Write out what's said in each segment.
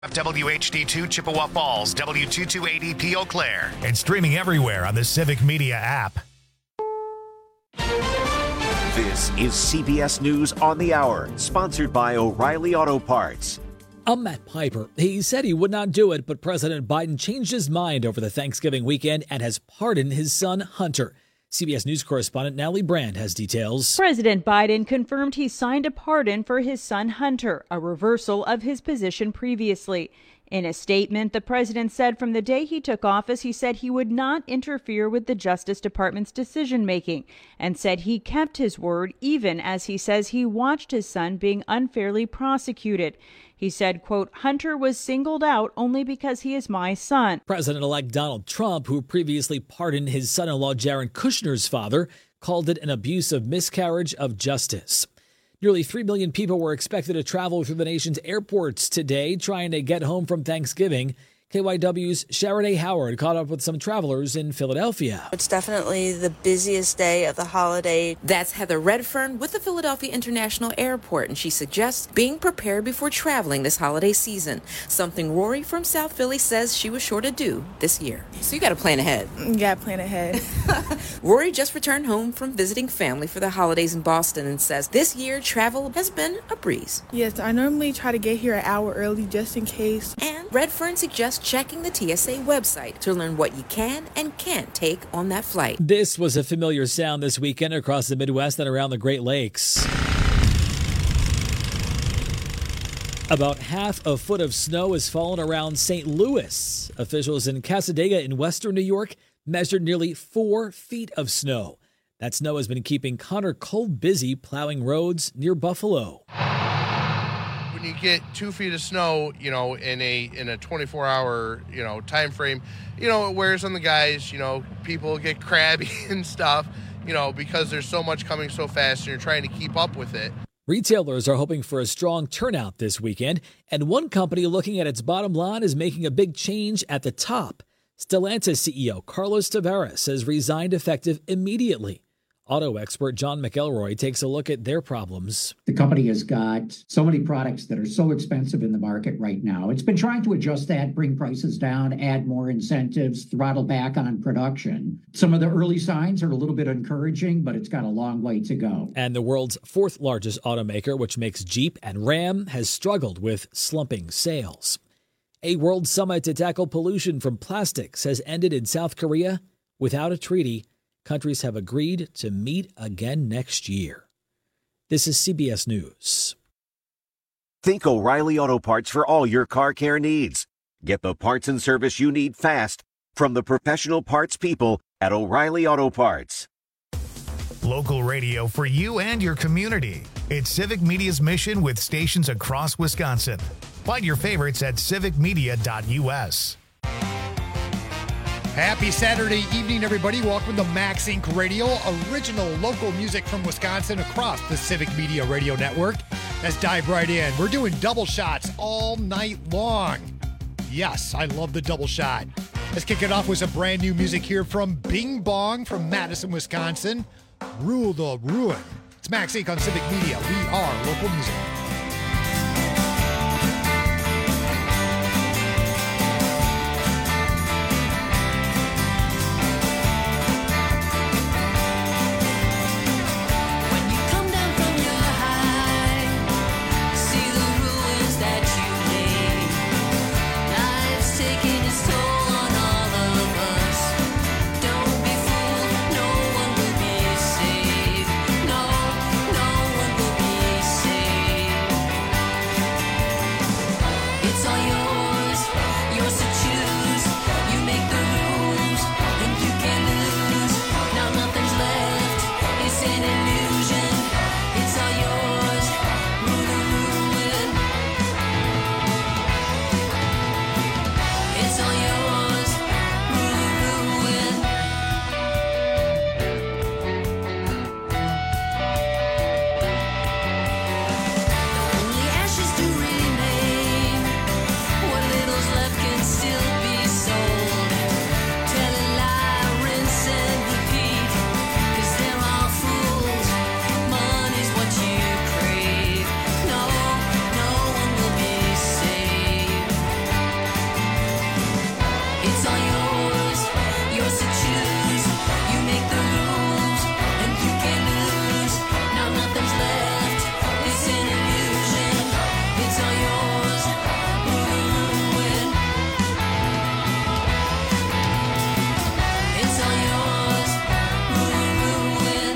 WHD2 Chippewa Falls, W2280P Eau Claire, and streaming everywhere on the Civic Media app. This is CBS News on the Hour, sponsored by O'Reilly Auto Parts. I'm Matt Piper. He said he would not do it, but President Biden changed his mind over the Thanksgiving weekend and has pardoned his son, Hunter. CBS News correspondent Natalie Brand has details. President Biden confirmed he signed a pardon for his son Hunter, a reversal of his position previously. In a statement, the president said from the day he took office, he said he would not interfere with the Justice Department's decision-making and said he kept his word even as he says he watched his son being unfairly prosecuted. He said, quote, Hunter was singled out only because he is my son. President-elect Donald Trump, who previously pardoned his son-in-law Jared Kushner's father, called it an abuse of miscarriage of justice. Nearly 3 million people were expected to travel through the nation's airports today, trying to get home from Thanksgiving. KYW's Sharaday Howard caught up with some travelers in Philadelphia. It's definitely the busiest day of the holiday. That's Heather Redfern with the Philadelphia International Airport, and she suggests being prepared before traveling this holiday season, something Rory from South Philly says she was sure to do this year. So you got to plan ahead. Yeah, plan ahead. Rory just returned home from visiting family for the holidays in Boston and says this year travel has been a breeze. Yes, I normally try to get here an hour early just in case. And Redfern suggests checking the TSA website to learn what you can and can't take on that flight. This was a familiar sound this weekend across the Midwest and around the Great Lakes. About half a foot of snow has fallen around St. Louis. Officials in Cassadaga in western New York measured nearly 4 feet of snow. That snow has been keeping Connor Cole busy plowing roads near Buffalo. When you get 2 feet of snow, in a 24-hour, time frame, it wears on the guys. People get crabby and stuff, because there's so much coming so fast and you're trying to keep up with it. Retailers are hoping for a strong turnout this weekend, and one company looking at its bottom line is making a big change at the top. Stellantis CEO Carlos Tavares has resigned effective immediately. Auto expert John McElroy takes a look at their problems. The company has got so many products that are so expensive in the market right now. It's been trying to adjust that, bring prices down, add more incentives, throttle back on production. Some of the early signs are a little bit encouraging, but it's got a long way to go. And the world's fourth largest automaker, which makes Jeep and Ram, has struggled with slumping sales. A world summit to tackle pollution from plastics has ended in South Korea without a treaty. Countries have agreed to meet again next year. This is CBS News. Think O'Reilly Auto Parts for all your car care needs. Get the parts and service you need fast from the professional parts people at O'Reilly Auto Parts. Local radio for you and your community. It's Civic Media's mission with stations across Wisconsin. Find your favorites at civicmedia.us. Happy Saturday evening, everybody. Welcome to Max Inc. Radio, original local music from Wisconsin across the Civic Media Radio Network. Let's dive right in. We're doing double shots all night long. Yes, I love the double shot. Let's kick it off with some brand new music here from Bing Bong from Madison, Wisconsin. Rule the Ruin. It's Max Inc. on Civic Media. We are local music. What little's left can still It's all yours, yours to choose. You make the rules, and you can't lose. Now nothing's left, it's an illusion. It's all yours, ruin. It's all yours, ruin.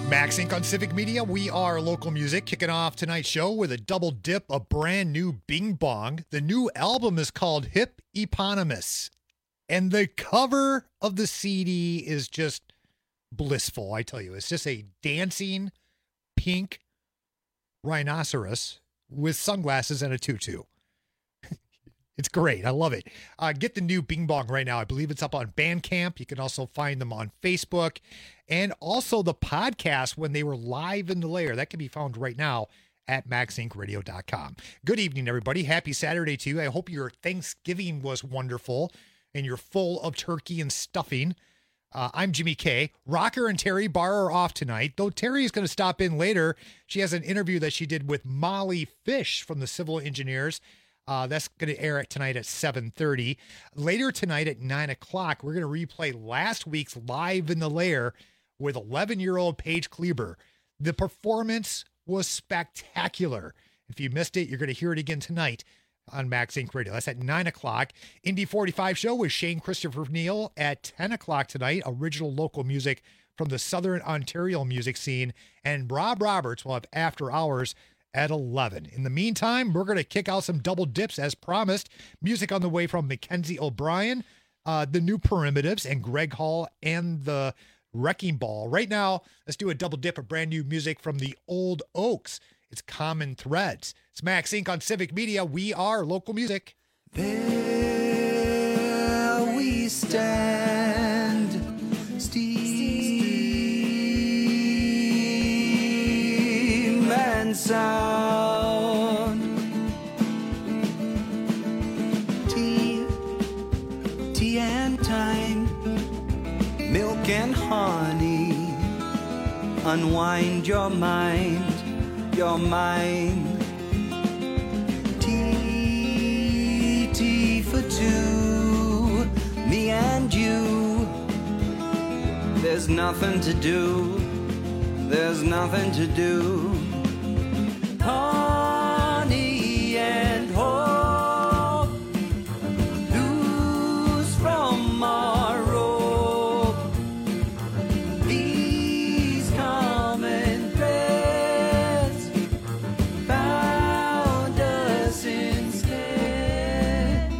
Max Inc. on Civic Media. We are local music, kicking off tonight's show with a double dip, a brand new Bing Bong. The new album is called Hip Eponymous, and the cover of the CD is just blissful, I tell you. It's just a dancing pink rhinoceros with sunglasses and a tutu. It's great. I love it. Get the new Bing Bong right now. I believe it's up on Bandcamp. You can also find them on Facebook. And also the podcast when they were live in the lair. That can be found right now at maxincradio.com. Good evening, everybody. Happy Saturday to you. I hope your Thanksgiving was wonderful and you're full of turkey and stuffing. I'm Jimmy K. Rocker and Terry Barr are off tonight, though Terry is going to stop in later. She has an interview that she did with Molly Fish from the Civil Engineers. That's going to air tonight at 7:30. Later tonight at 9 o'clock, we're going to replay last week's Live in the Lair with 11-year-old Paige Kleber. The performance was spectacular. If you missed it, you're going to hear it again tonight on Max Inc. Radio. That's at 9 o'clock. Indy 45 show with Shane Christopher Neal at 10 o'clock tonight. Original local music from the Southern Ontario music scene. And Rob Roberts will have After Hours at 11. In the meantime, we're going to kick out some double dips as promised. Music on the way from Mackenzie O'Brien, the New Primitives, and Greg Hall and the Wrecking Ball. Right now, let's do a double dip of brand new music from the Old Oaks. It's Common Threads. It's Max Inc. on Civic Media. We are local music. There we stand, steam and sound. Tea and time, milk and honey. Unwind your mind. Your mind. Tea for two, me and you. There's nothing to do. There's nothing to do. Honey and hope, loose from our rope. These common threads found us instead.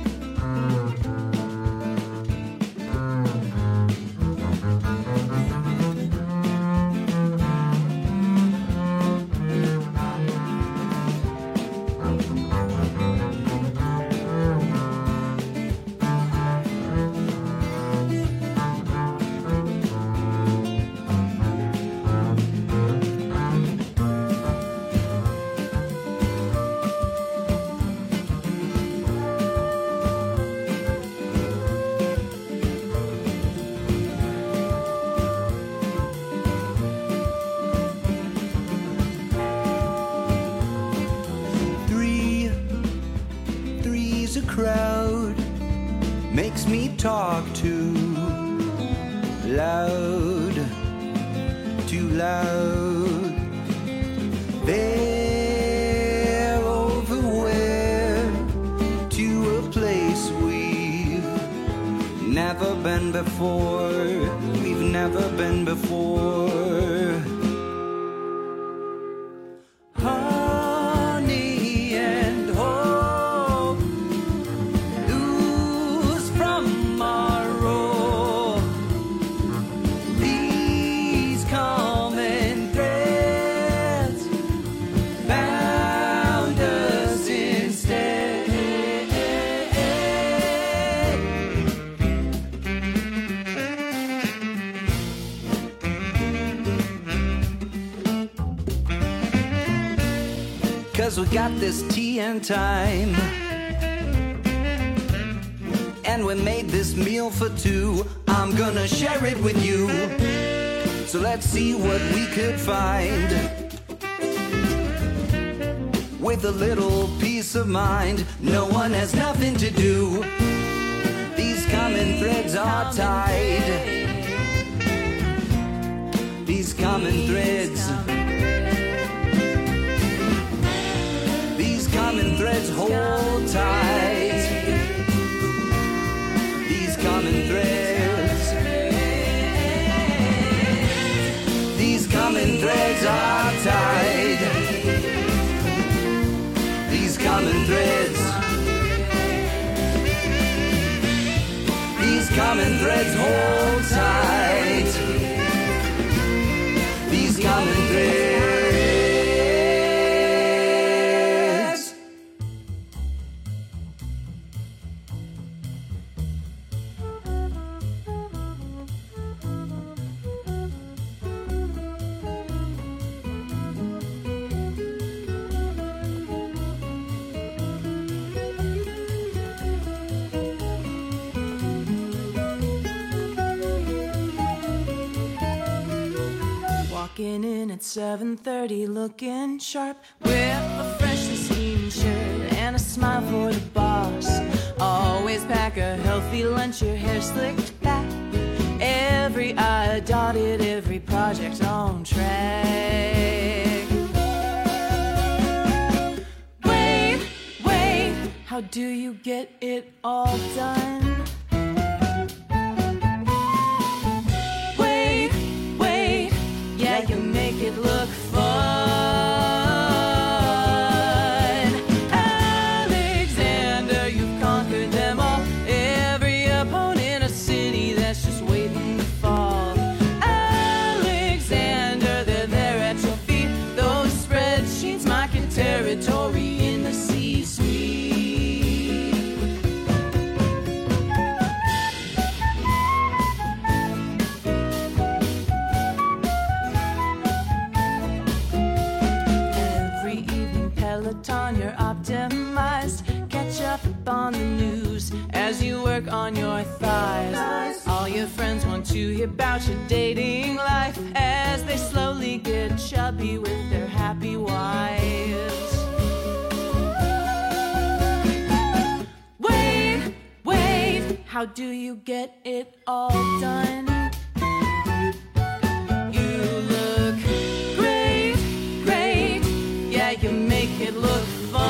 Three's a crowd, makes me talk too loud, too loud. They're over where, to a place we've never been before. We've never been before. Honey and hope, loose from our rope. These common threads found us instead. 'Cause we got this tea and time, and we made this meal for two. I'm gonna share it with you, so let's see what we could find. With a little peace of mind, no one has nothing to do. These common threads are tied. These common threads. These common threads hold tight. These common threads. These common common threads are tied. These common threads. These common threads hold tight. These common threads. Walking in at 7:30, looking sharp with a freshly steamed shirt and a smile for the boss. Always pack a healthy lunch, your hair slicked back. Every I dotted, every project on track. Wait, how do you get it all done? Wait, yeah, you make it look fun. Alexander, you've conquered them all. Every opponent, a city that's just waiting to fall. Alexander, they're there at your feet. Those spreadsheets mark your territory in the C-suite. Every evening, Peloton, you're optimized. Catch up on the news as you work on your thighs. All your friends want to hear about your dating life as they slowly get chubby with their happy wives. Wait, how do you get it all done? You look great, yeah, you make it look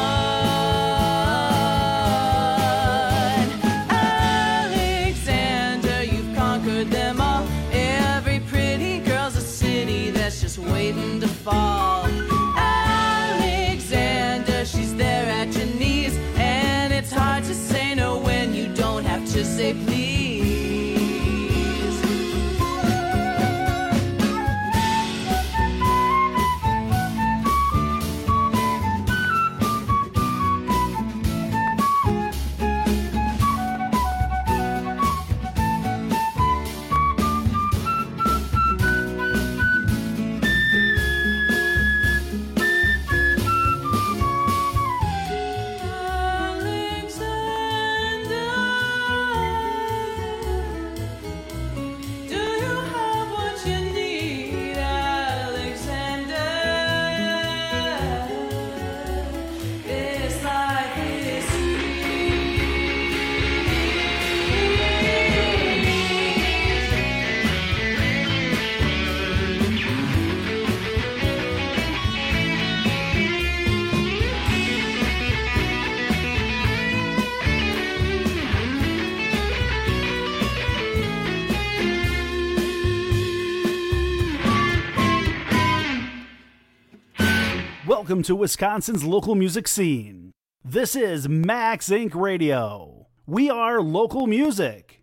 fun. Alexander, you've conquered them all. Every pretty girl's a city that's just waiting to fall. Alexander, she's there at your knees, and it's hard to say no when you don't have to say please. Do you have what you need, Alexander? This life is Welcome to Wisconsin's local music scene. This is Max Inc. Radio. We are local music.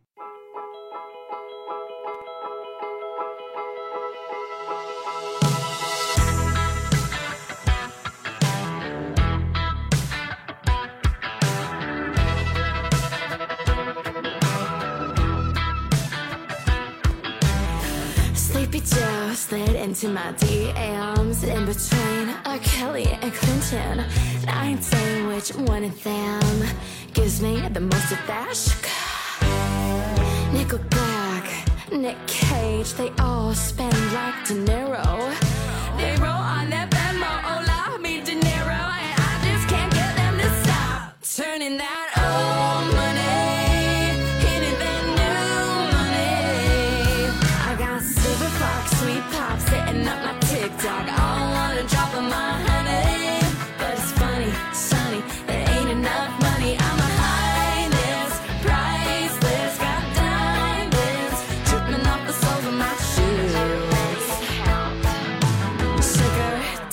Sleepy Joe slid into my DMs in between Kelly and Clinton. And I ain't saying which one of them gives me the most of that sugar. Nickelback, Nick Cage, they all spend like De Niro. They roll on that Venmo, hola, mi dinero, and I just can't get them to stop turning that old money into that new money. I got Silver Fox, Sweet Pop sitting up my TikTok. I wanna drop on my honey, but it's funny, sunny, there ain't enough money. I'm a highness, priceless, got diamonds dripping off the soles of my shoes.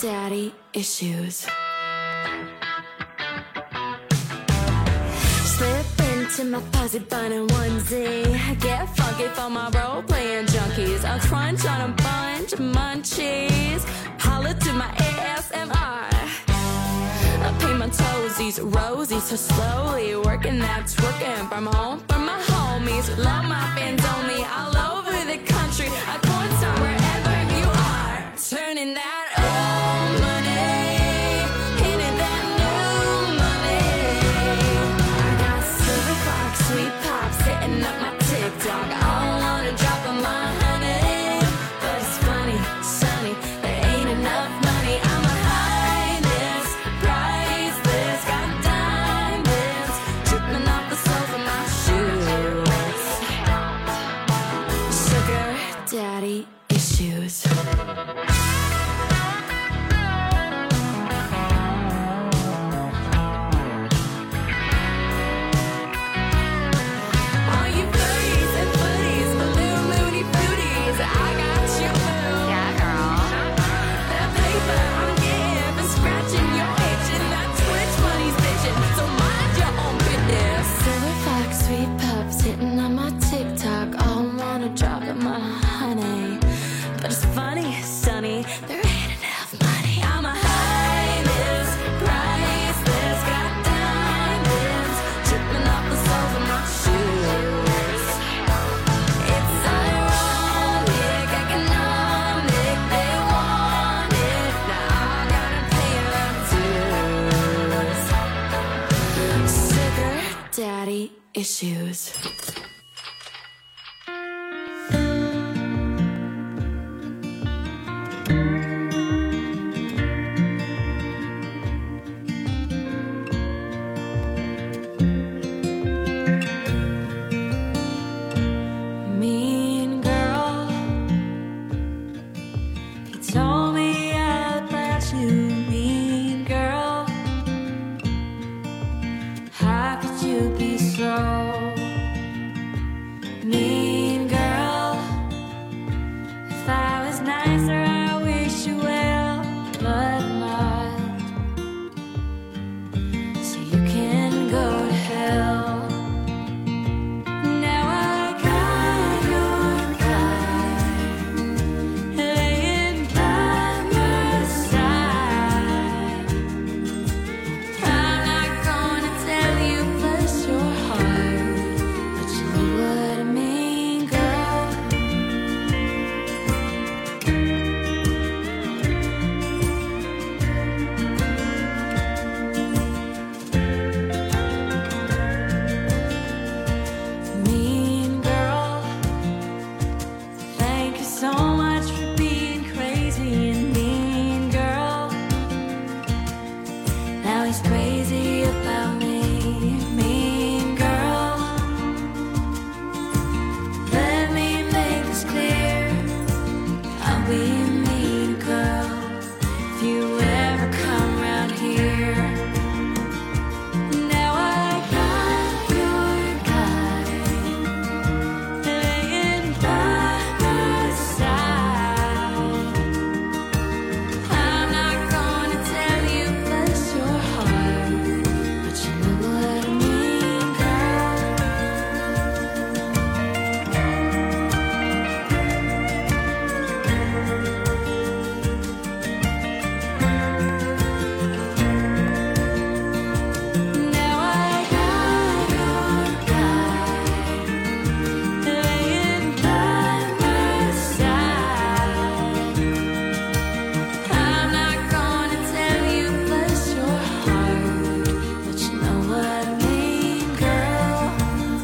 daddy issues. Slip into my fuzzy bun and onesie. Get funky for my role-playing junkies. I'll crunch on a bunch of munchies. Holler to my ASMR. I paint my toesies rosy, so slowly working that's working from home for my homies. Love my fans only all over the country. I point star wherever you are. Turning that old money into that new money. I got silver fox, sweet pop sitting up my TikTok. I don't wanna drop on my honey, but it's funny, sunny, there ain't enough money. I'm a highness, priceless, got diamonds dripping off the sole of my shoes. Sugar daddy issues. All you furries and footies, balloon loony booties, I got you, boo. Yeah, girl. That paper I'm getting for scratching your itch, and that Twitch money's bitching, so mind your own business. Silver fox, sweet pups hitting on my TikTok. All wanna drop in my honey, but it's funny, sunny, there ain't enough money. I'm a highness, priceless, got diamonds dripping off the soles of my shoes. It's ironic, economic, they want it, now I gotta pay their dues. Sugar daddy issues. Mean girl, he told me about you, mean girl. How could you be so mean, girl? If I was nicer, I wish you well, but not. So you can go to hell. Now I got your guy laying by my side. I'm not gonna tell you bless your heart, but you know what I mean, girl. Mean girl, thank you so much for being crazy and mean, girl. Now he's crazy about me, mean girl. Let me make this clear, I'll be a mean girl if you ever come round here. Now I got your guy laying by my side. I'm not gonna tell you bless your heart, but you know what I mean, Now I got your guy laying by my side. I'm not gonna tell you bless your heart, but you know what I mean, girl.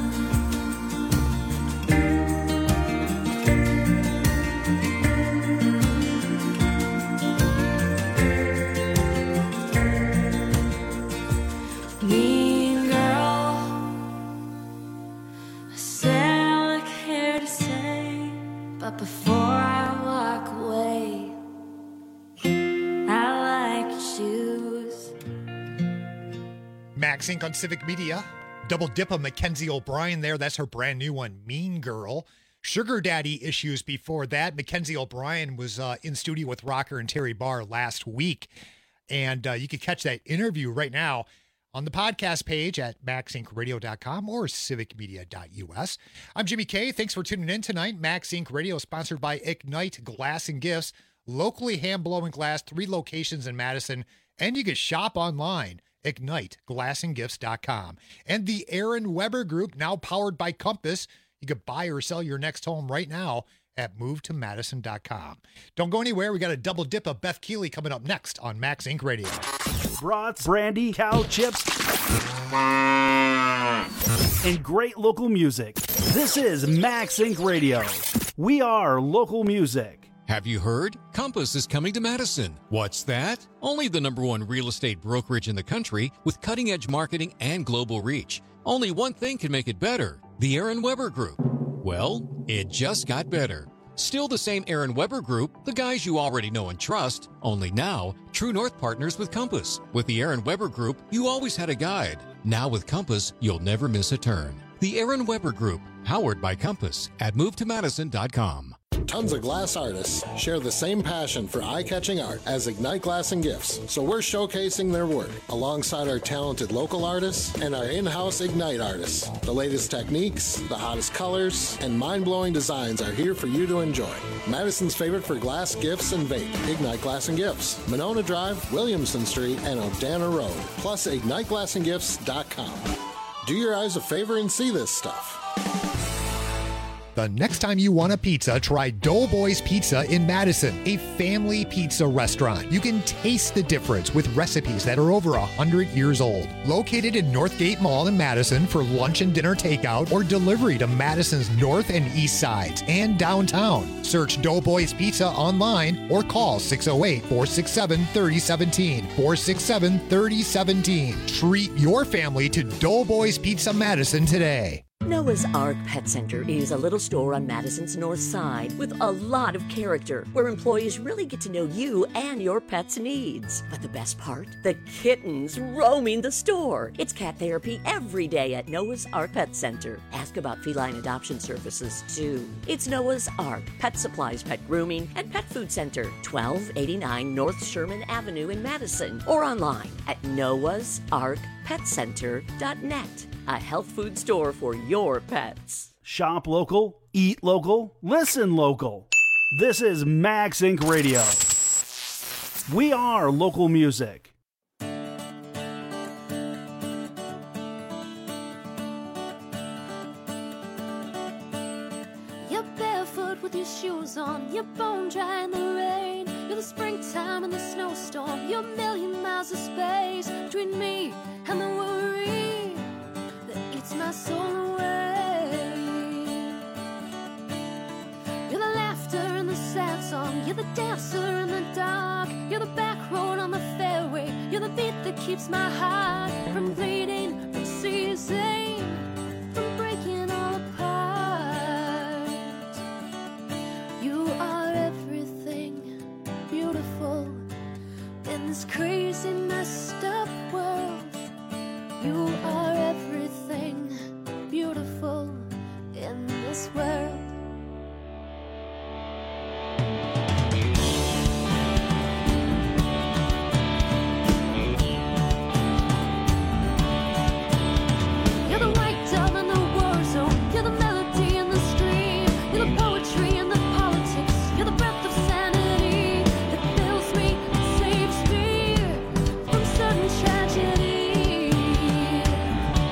Mean girl, I said all I care to say, but before I walk away, I like your shoes. Max Inc. on Civic Media. Double dip of Mackenzie O'Brien there. That's her brand new one, Mean Girl. sugar daddy issues before that. Mackenzie O'Brien was in studio with Rocker and Terry Barr last week. And you can catch that interview right now on the podcast page at maxincradio.com or civicmedia.us. I'm Jimmy K. Thanks for tuning in tonight. Max Inc. Radio sponsored by Ignite Glass and Gifts. Locally hand-blowing glass, 3 locations in Madison. And you can shop online. IgniteGlassandGifts.com. And the Aaron Weber Group, now powered by Compass. You could buy or sell your next home right now at movetomadison.com. Don't go anywhere. We got a double dip of Beth Keeley coming up next on Max Inc. Radio. Brats, brandy, cow chips, and great local music. This is Max Inc. Radio. We are local music. Have you heard? Compass is coming to Madison. What's that? Only the #1 real estate brokerage in the country with cutting-edge marketing and global reach. Only one thing can make it better: the Aaron Weber Group. Well, it just got better. Still the same Aaron Weber Group, the guys you already know and trust, only now, True North partners with Compass. With the Aaron Weber Group, you always had a guide. Now with Compass, you'll never miss a turn. The Aaron Weber Group, powered by Compass at movetomadison.com. Tons of glass artists share the same passion for eye-catching art as Ignite Glass and Gifts, so we're showcasing their work alongside our talented local artists and our in-house Ignite artists. The latest techniques, the hottest colors, and mind-blowing designs are here for you to enjoy. Madison's favorite for glass, gifts, and vape, Ignite Glass and Gifts. Monona Drive, Williamson Street, and Odana Road, plus IgniteGlassandGifts.com. Do your eyes a favor and see this stuff. The next time you want a pizza, try Doughboys Pizza in Madison, a family pizza restaurant. You can taste the difference with recipes that are over 100 years old. Located in Northgate Mall in Madison for lunch and dinner takeout or delivery to Madison's north and east sides and downtown. Search Doughboys Pizza online or call 608-467-3017. 467-3017. Treat your family to Doughboys Pizza Madison today. Noah's Ark Pet Center is a little store on Madison's north side with a lot of character where employees really get to know you and your pet's needs. But the best part? The kittens roaming the store. It's cat therapy every day at Noah's Ark Pet Center. Ask about feline adoption services too. It's Noah's Ark Pet Supplies, Pet Grooming, and Pet Food Center, 1289 North Sherman Avenue in Madison, or online at noahsarkpetcenter.net. A health food store for your pets. Shop local, eat local, listen local. This is Max Inc. Radio. We are local music. You're barefoot with your shoes on, you're bone dry in the rain. You're the springtime and the snowstorm, you're a million miles of space between me and the worry eats my soul away. You're the laughter and the sad song, you're the dancer in the dark, you're the back road on the fairway, you're the beat that keeps my heart from bleeding, from seizing, from breaking all apart. You are everything beautiful in this crazy messed up world. You are everything beautiful in this world. You're the white dove in the war zone. You're the melody in the stream. You're the poetry and the politics. You're the breath of sanity that fills me and saves me from sudden tragedy.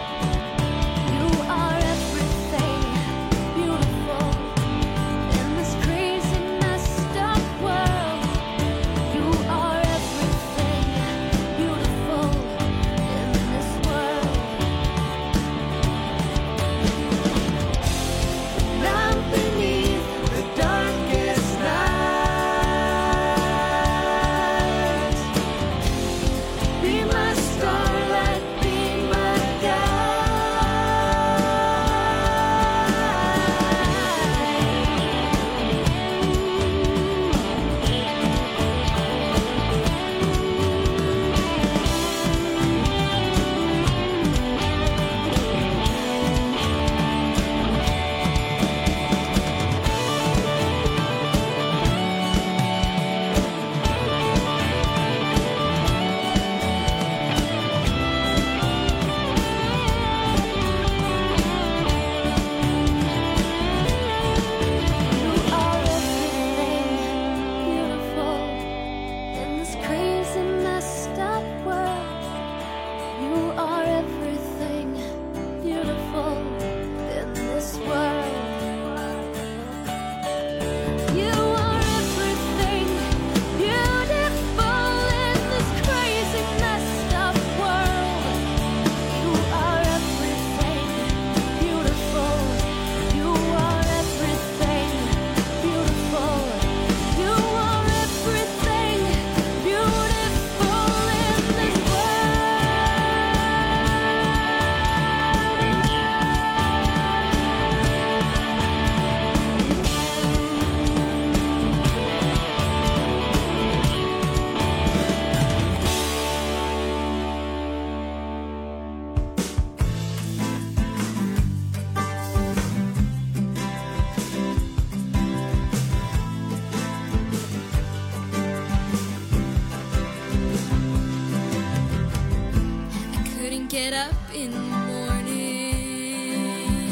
up in the morning,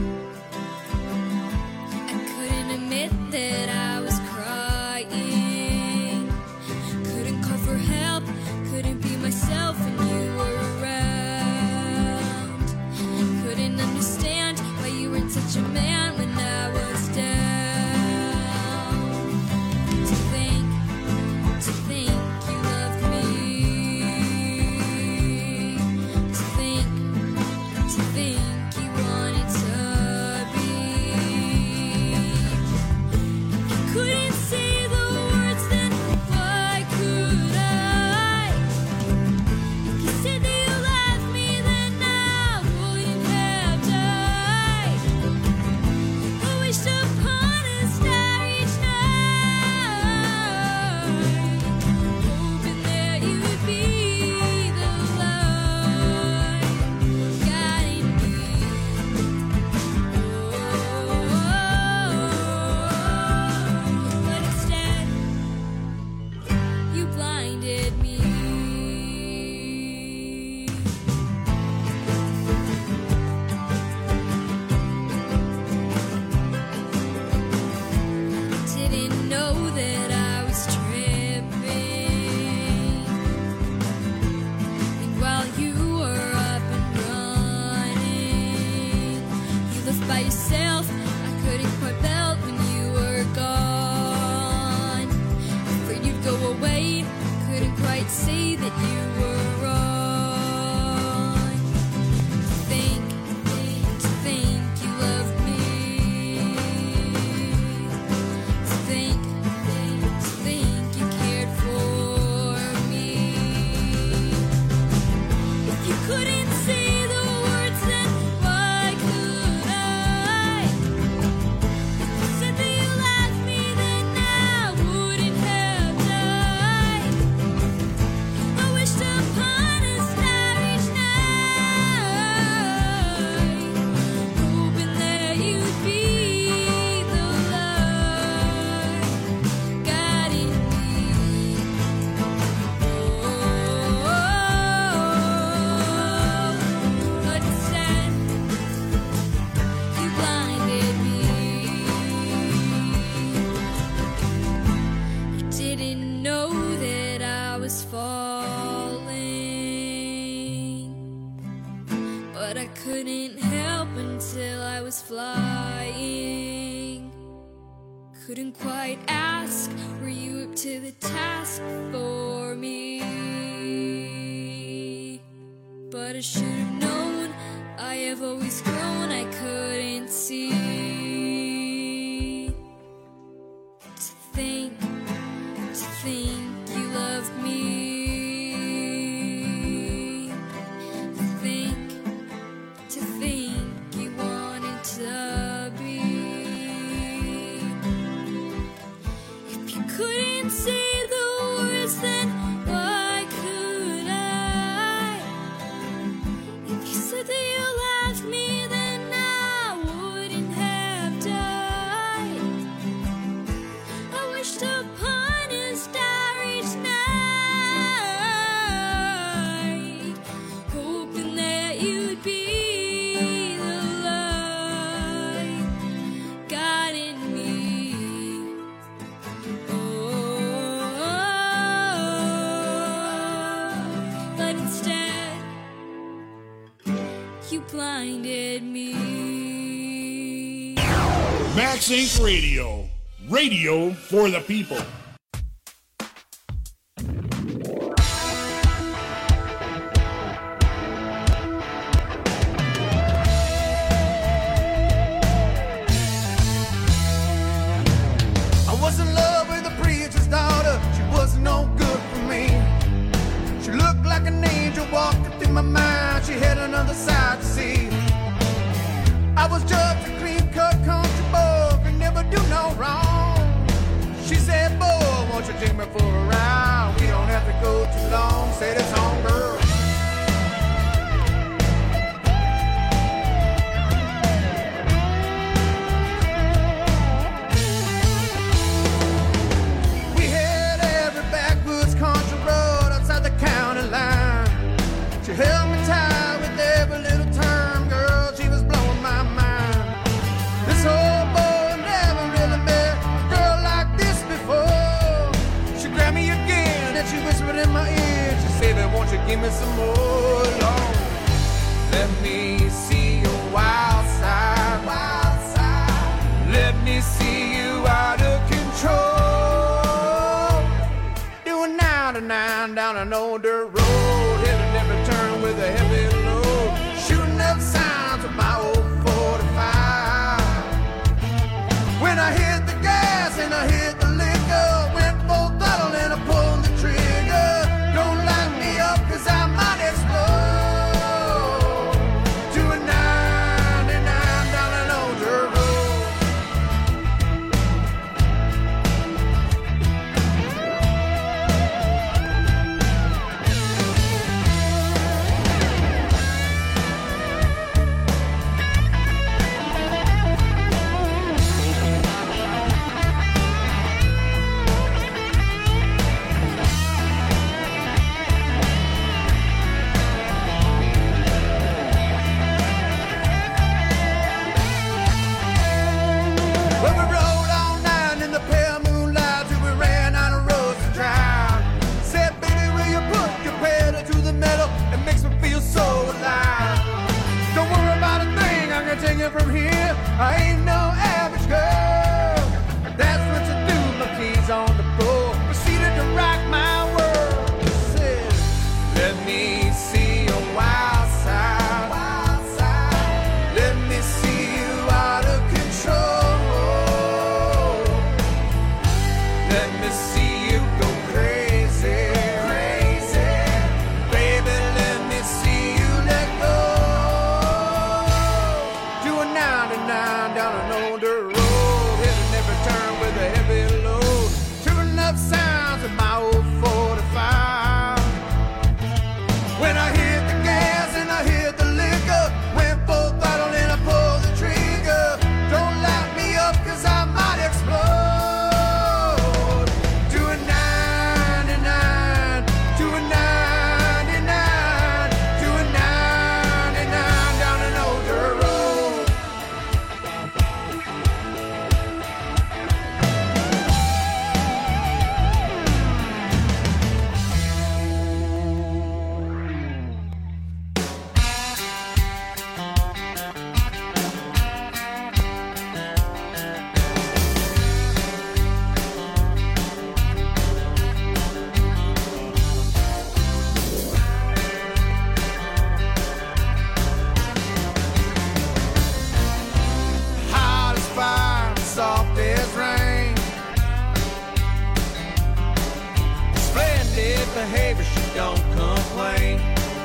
I couldn't admit that I was crying. Couldn't call for help, couldn't be myself when you were around. Couldn't understand why you weren't such a man when I was down. To think you loved me. To think you wanted to be. You couldn't say the words, then why could I? You said that you loved me, then I wouldn't have died. I wished upon a star each night, hoping that you'd be the light guiding me. But instead, you blinded me. Didn't know that I was tripping. And while you were up and running, you left by yourself. I couldn't quite belt when you were gone. Afraid you'd go away, couldn't quite see that you were wrong. To think you loved me. To think you cared for me. If you couldn't say the words, then why could I? If you said that you loved me, then I wouldn't have died. I wished upon a star each night, hoping that you'd be the light guiding me. But instead, you blinded me. I didn't know that I was falling, but I couldn't help until I was flying. Couldn't quite ask, were you up to the task for me? But I should have known, I have always grown, I couldn't see. To think you loved me. To think you wanted to be. If you couldn't say the words, then why could I? If you said that you loved me, then I wouldn't have died. I wished upon a star each night, hoping that you'd be the light guiding me. But instead, you blinded me. Max Inc. Radio. Radio for the people. I was in love with a preacher's daughter. She was no good for me. She looked like an angel walking through my mind. She had another side to see. I was just a clean-cut country boy, could never do no wrong. She said, boy, won't you take me for a ride? We don't have to go too long. Said it's on, girl. We had every backwoods country road outside the county line. She held me tight with whispered in my ear. She said, "Baby, won't you give me some more, Lord? Let me see your wild side, wild side. Let me see you out of control. Doing 99 down an old dirt road, hitting every turn with a heavy load, shooting up signs with my old 45. When I hit the gas and I hit the liquor, went full throttle and I pulled the trigger. Don't light me up 'cause I might explode. Doing 99 down an old dirt road. Well, we rode all night in the pale moonlight till we ran out of roads to drive. Said, baby, will you put your pedal to the metal? It makes me feel so alive. Don't worry about a thing, I can take it from here. I ain't no average girl. That's what you do, my keys on the floor. Proceeded to rock my world. Said, let me see your wild side, wild side. Let me see you out of control. Let me see you go crazy, crazy. Baby, let me see you let go. Doing 99 down an old dirt road, hitting every turn with a heavy load, tuning up sounds with my old 45. When I hit the gas and I hit the liquor, went full throttle and I pulled the trigger. Don't light me up 'cause I might explode. Doing 99, doing 99, doing 99 down an old dirt road. Hot as fire, soft as rain. Splendid behavior, she don't complain.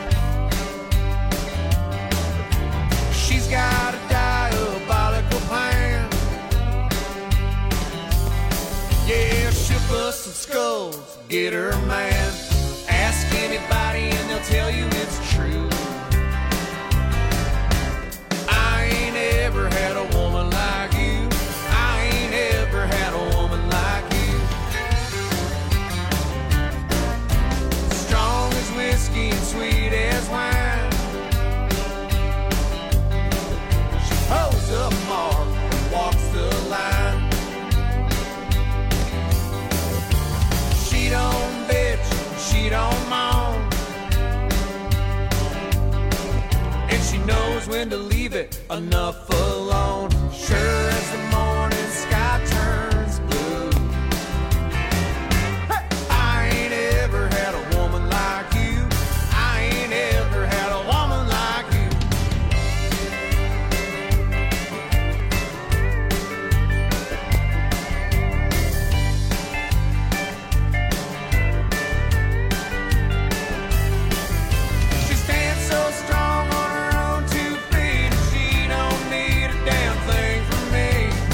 She's got a diabolical plan. Yeah, she'll bust some skulls, get her man. Ask anybody and they'll tell you it's true. I ain't ever had a woman like you. I ain't ever had a woman like you. Strong as whiskey and sweet as wine. She holds up mark and walks the line. She don't bitch, she don't moan. And she knows when to leave it enough alone. Sure as the morning sky turns blue. Hey! I ain't ever had a woman like you. I ain't ever had a woman like you. She stands so strong on her own 2 feet. She don't need a damn thing from me.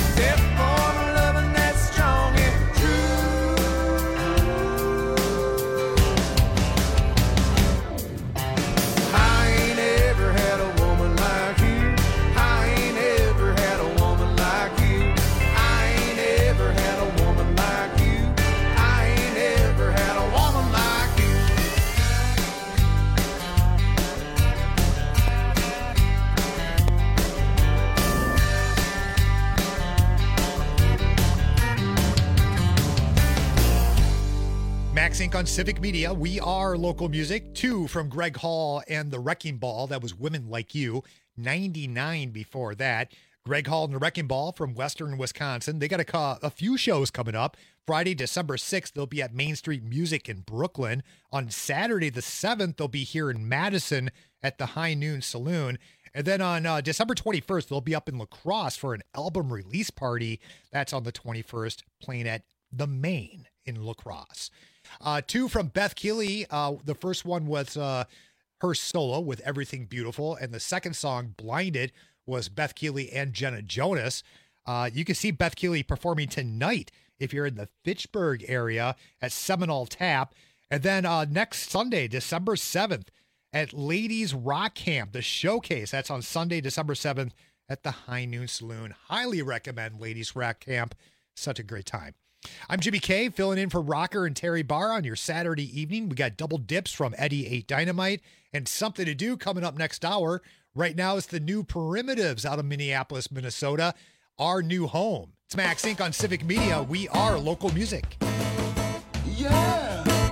Inc. on Civic Media. We are local music. 2 from Greg Hall and the Wrecking Ball. That was Women Like You. 99 before that. Greg Hall and the Wrecking Ball from Western Wisconsin. They got a few shows coming up. Friday, December 6th, they'll be at Main Street Music in Brooklyn. On Saturday, the 7th, they'll be here in Madison at the High Noon Saloon. And then on December 21st, they'll be up in La Crosse for an album release party. That's on the 21st, playing at The Main in La Crosse. 2 from Beth Keeley. The first one was her solo with Everything Beautiful. And the second song, Blinded, was Beth Keeley and Jenna Jonas. You can see Beth Keeley performing tonight if you're in the Fitchburg area at Seminole Tap. And then next Sunday, December 7th, at Ladies Rock Camp, the showcase. That's on Sunday, December 7th at the High Noon Saloon. Highly recommend Ladies Rock Camp. Such a great time. I'm Jimmy K, filling in for Rocker and Terry Barr on your Saturday evening. We got double dips from Eddie 8 Dynamite and Something to Do coming up next hour. Right now, it's the New Primitives out of Minneapolis, Minnesota, our new home. It's Max Inc. on Civic Media. We are local music. Yeah.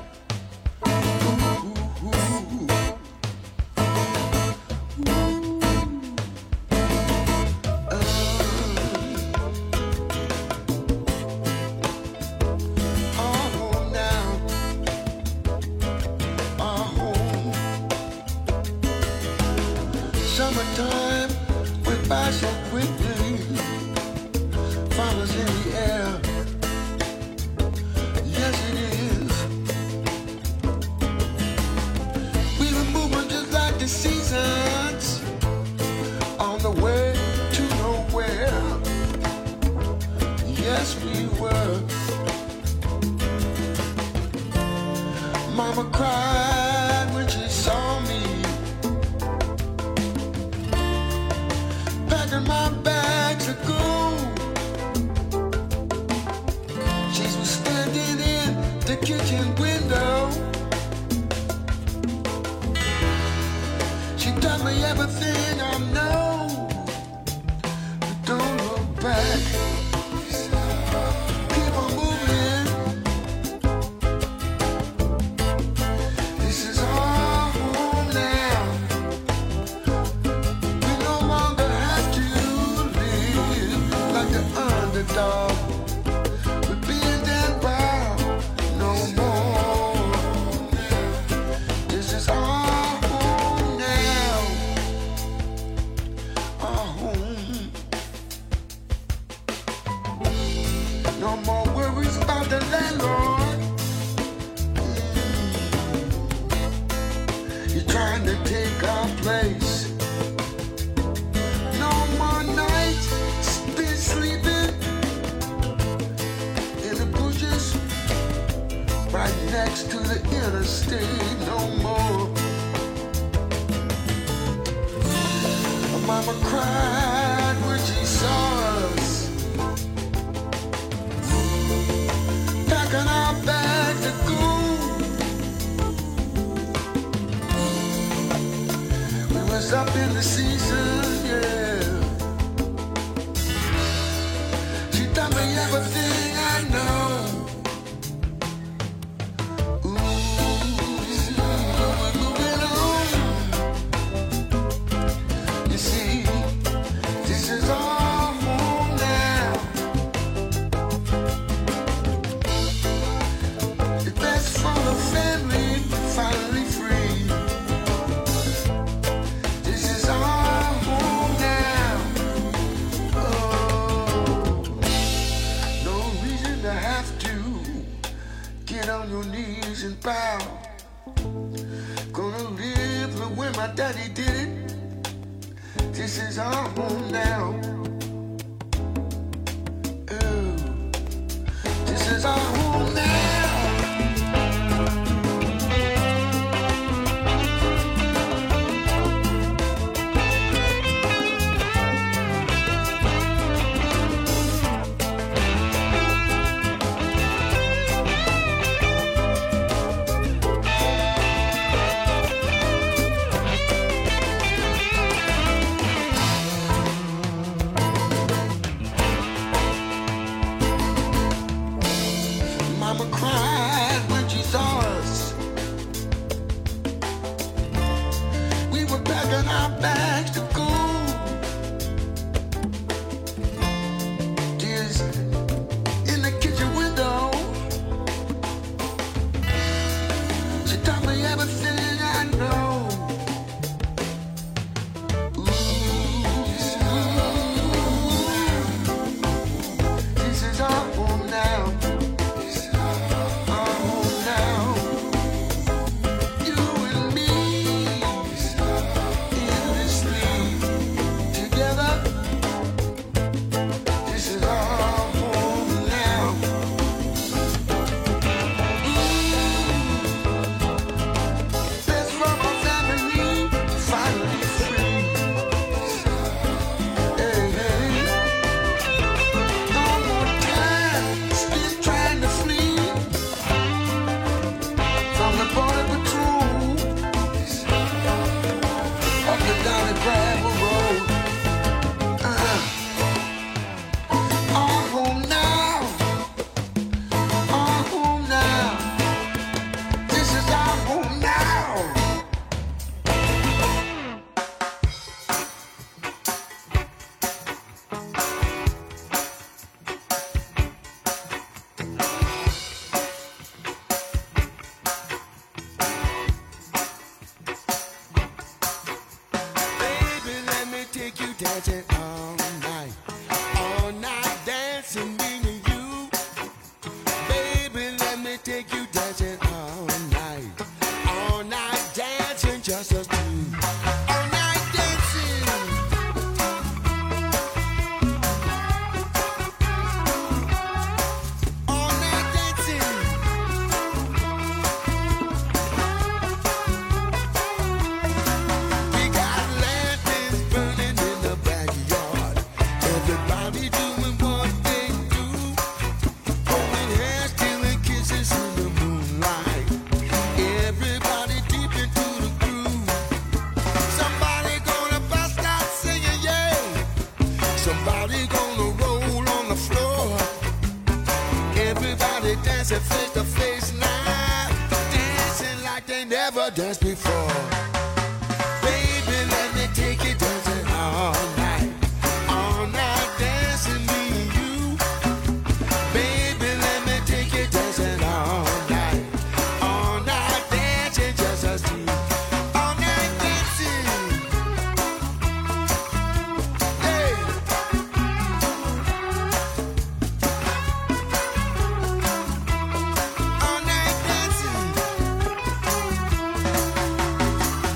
Summertime went by so quickly, flowers in the air. Yes, it is. We were moving just like the seasons, on the way to nowhere. Yes, we were. Mama cried when she saw me, packing my bags of gold. She was standing in the kitchen window. She taught me everything I know. But don't look back. Keep on moving. This is our home now. We no longer have to live like the underdog. We're being down proud no more. This is our home now. Our home. No more worries about the landlord. You're trying to take our place. No more nights spent sleeping in the bushes right next to the interstate. No more. Mama cried when she saw us, packing our bags to go. We was up in the season, yeah. She taught me everything I know. Ooh, we're moving on. You see, this is our home now. The best for the family, finally free. This is our home now. Oh, no reason to have to get on your knees and bow. Gonna live the way my daddy did it. This is our home now. Oh, this is our home now. packing our bags to go. Tears in the kitchen window. She taught me everything I know. This is our home now. Our home now. You and me in this sleep together. This is our home now. Best from our family, finally free. Hey, hey. No more time spent trying to flee from the border patrol up and down the gravel road. Our home now. Our home now. This is our home now. Baby, let me take you dancing all night. All night dancing, me and you. Baby, let me take you dancing all night. All night dancing, just us two. All night dancing. All night dancing. We got lanterns burning in the backyard. Everybody doing what they do. Holding hands, stealing kisses in the moonlight. Everybody deep into the groove. Somebody gonna bust out singing, yeah. Somebody gonna roll on the floor. Everybody dancing face to face now. Dancing like they never danced before. Baby, let me take you dancing all night. All night dancing, me and you. Baby, let me take you dancing all night. All night dancing, just us two. All night dancing. Hey. All night dancing.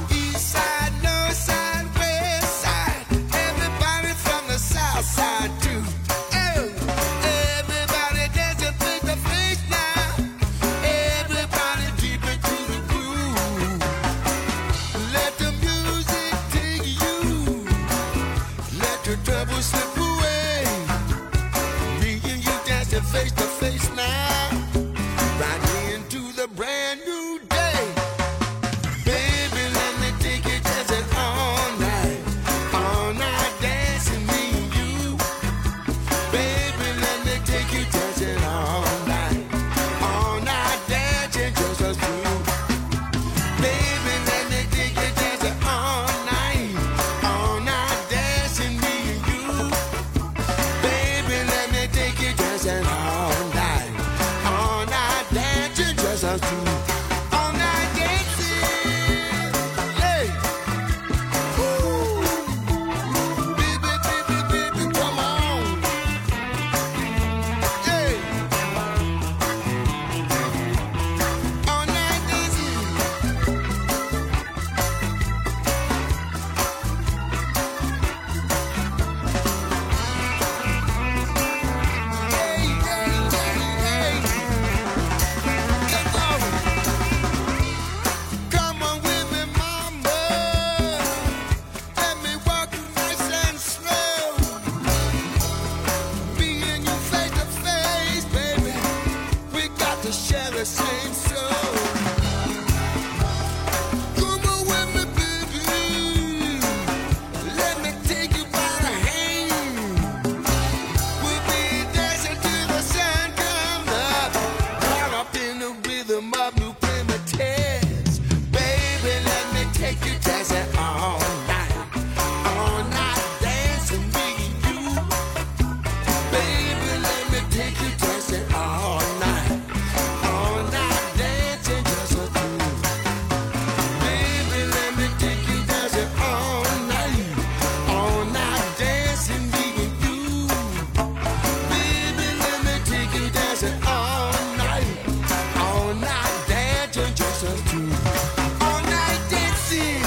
dance to. All night dancing.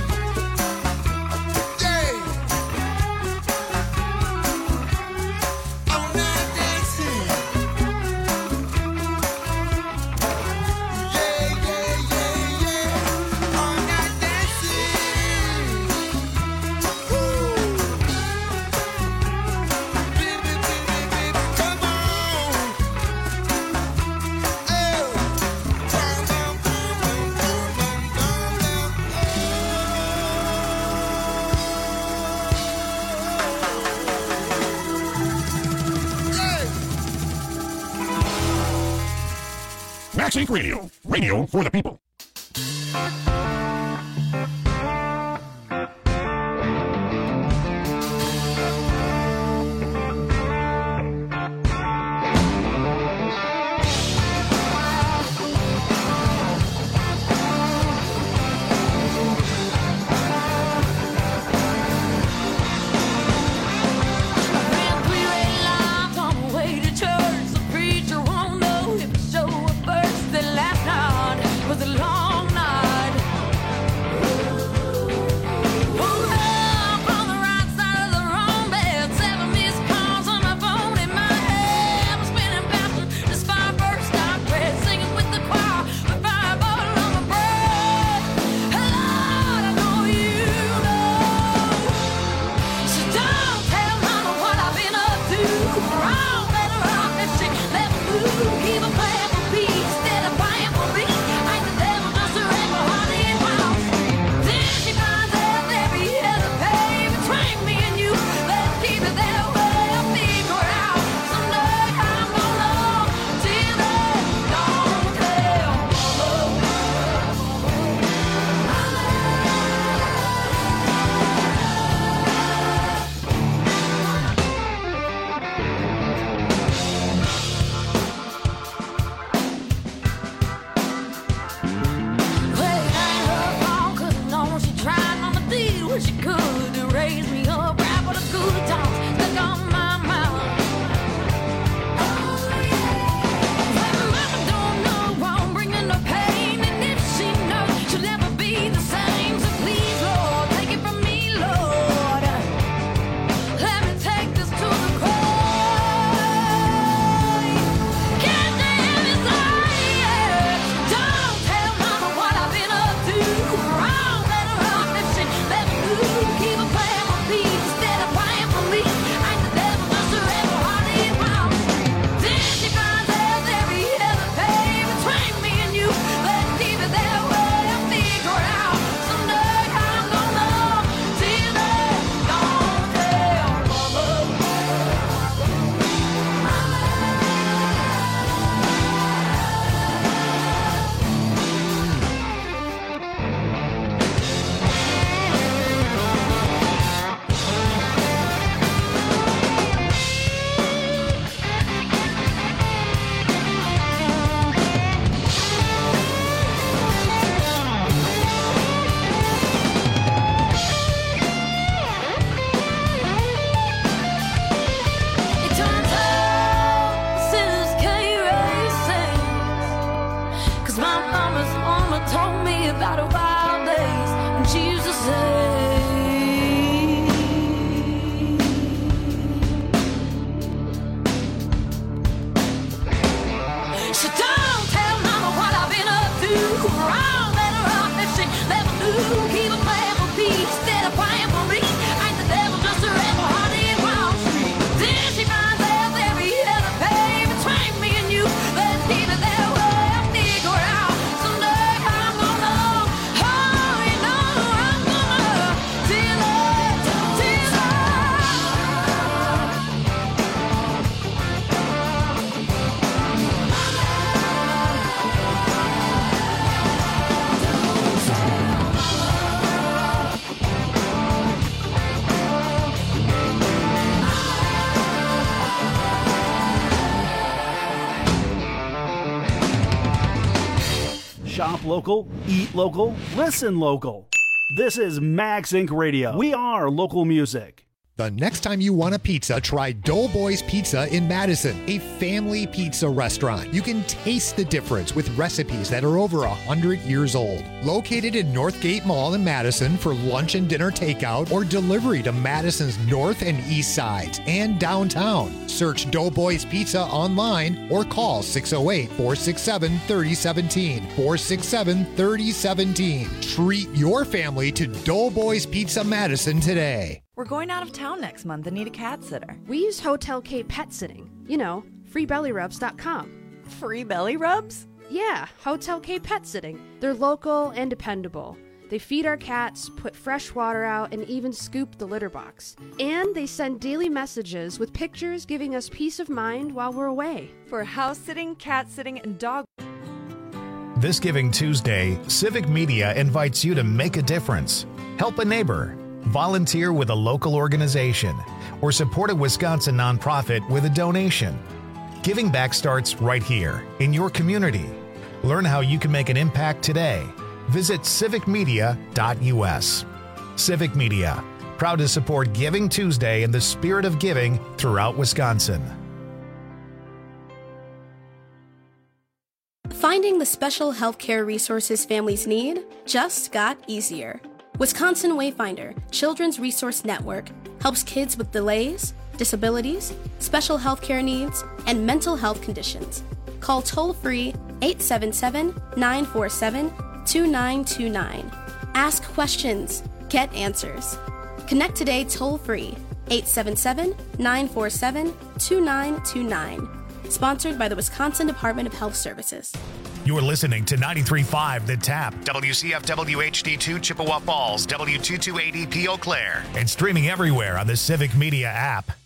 Yeah. All night dancing. Yeah, yeah, yeah, yeah. All night dancing. Woo. Baby, baby, baby, come on. Max Inc. Radio. Radio for the people. Ran 3 red lines on the way to church. The preacher won't know if the show was first. The last night was a long night. Woke up on the right side of the wrong bed. 7 missed calls on my phone in my head. I'm spinning past the spine first I read. Singing with the choir with fireball on my breath. Lord, I know you know. So don't tell mama what I've been up to. Wrong, let her off if she let me move. Keep a plan for peace instead of buying for me. Ain't the devil just a rebel honey in Wall Street. Then she finds out every other pay between me and you. Let's keep it that way. I'll figure it out someday. I'm gonna love till then. Don't tell Well, it ain't her fault 'cause I know she tried on the deal what she could to raise me up, right for the good times stuck on my mouth. Well, mama don't know I'm bringing her pain, and if she knows she'll never be the same. So please, Lord, take it from me, Lord. Let me take this to the grave. Goddamn, it's hard. Don't tell mama what I've been up to. Wrong, let her off if she let me move. Keep a plan for peace instead of buying for me. Ain't the devil just a rebel honey in Wall Street. Then she finds out every other pay between me and you. Let's keep it that way. I'll figure it out someday. I'm gonna love till then. Don't tell It turns out sinners can't raise saints. 'Cause my mama's mama told me about her wild days when she used to say, so don't tell mama what I've been up to. Wrong, let her off if she let me move. Keep a plan for peace instead of buying for me. Ain't the devil just a rebel honey in Wall Street. Then she finds out every other pay between me and you. Let's keep it that way. I'll figure it out someday. I'm gonna love. Oh, you know I'm gonna till then, till then. Shop local, eat local, listen local. This is Max Inc. Radio. We are local music. The next time you want a pizza, try Doughboys Pizza in Madison, a family pizza restaurant. You can taste the difference with recipes that are over 100 years old. Located in Northgate Mall in Madison for lunch and dinner takeout or delivery to Madison's north and east sides and downtown. Search Doughboys Pizza online or call 608-467-3017. 467-3017. Treat your family to Doughboys Pizza Madison today. We're going out of town next month and need a cat sitter. We use Hotel K Pet Sitting. You know, freebellyrubs.com. Free belly rubs? Yeah, Hotel K Pet Sitting. They're local and dependable. They feed our cats, put fresh water out, and even scoop the litter box. And they send daily messages with pictures giving us peace of mind while we're away. For house sitting, cat sitting, and dog. This Giving Tuesday, Civic Media invites you to make a difference. Help a neighbor. Volunteer with a local organization, or support a Wisconsin nonprofit with a donation. Giving back starts right here in your community. Learn how you can make an impact today. Visit civicmedia.us. Civic Media, proud to support Giving Tuesday in the spirit of giving throughout Wisconsin. Finding the special healthcare resources families need just got easier. Wisconsin Wayfinder Children's Resource Network helps kids with delays, disabilities, special healthcare needs, and mental health conditions. Call toll-free 877-947-2929. Ask questions. Get answers. Connect today toll-free 877-947-2929. Sponsored by the Wisconsin Department of Health Services. You're listening to 93.5 The Tap, WCFW HD2 Chippewa Falls, W228EP Eau Claire, and streaming everywhere on the Civic Media app.